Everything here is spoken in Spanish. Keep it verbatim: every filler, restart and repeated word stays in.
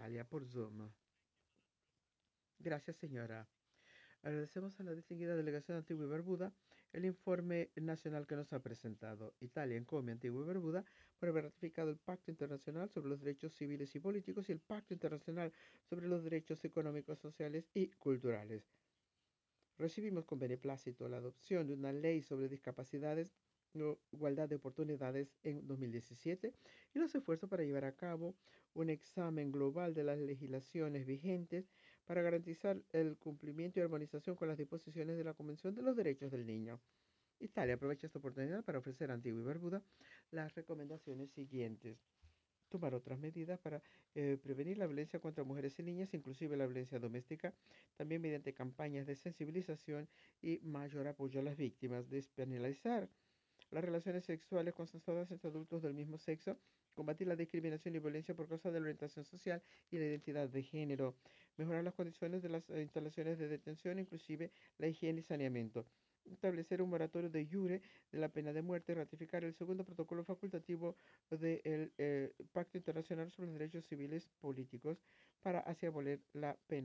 Italia por Zoom. Gracias, señora. Agradecemos a la distinguida delegación de Antigua y Barbuda el informe nacional que nos ha presentado. Italia, Encomia, Antigua y Barbuda, por haber ratificado el Pacto Internacional sobre los Derechos Civiles y Políticos y el Pacto Internacional sobre los Derechos Económicos, Sociales y Culturales. Recibimos con beneplácito la adopción de una ley sobre discapacidades o igualdad de oportunidades en dos mil diecisiete y los esfuerzos para llevar a cabo un examen global de las legislaciones vigentes para garantizar el cumplimiento y armonización con las disposiciones de la Convención de los Derechos del Niño. Italia aprovecha esta oportunidad para ofrecer a Antigua y Barbuda las recomendaciones siguientes: tomar otras medidas para eh, prevenir la violencia contra mujeres y niñas, inclusive la violencia doméstica, también mediante campañas de sensibilización y mayor apoyo a las víctimas, despenalizar las relaciones sexuales consensuadas entre adultos del mismo sexo, combatir la discriminación y violencia por causa de la orientación social y la identidad de género, mejorar las condiciones de las eh, instalaciones de detención, inclusive la higiene y saneamiento, establecer un moratorio de jure de la pena de muerte, ratificar el segundo protocolo facultativo del eh, Pacto Internacional sobre los Derechos Civiles Políticos para así abolir la pena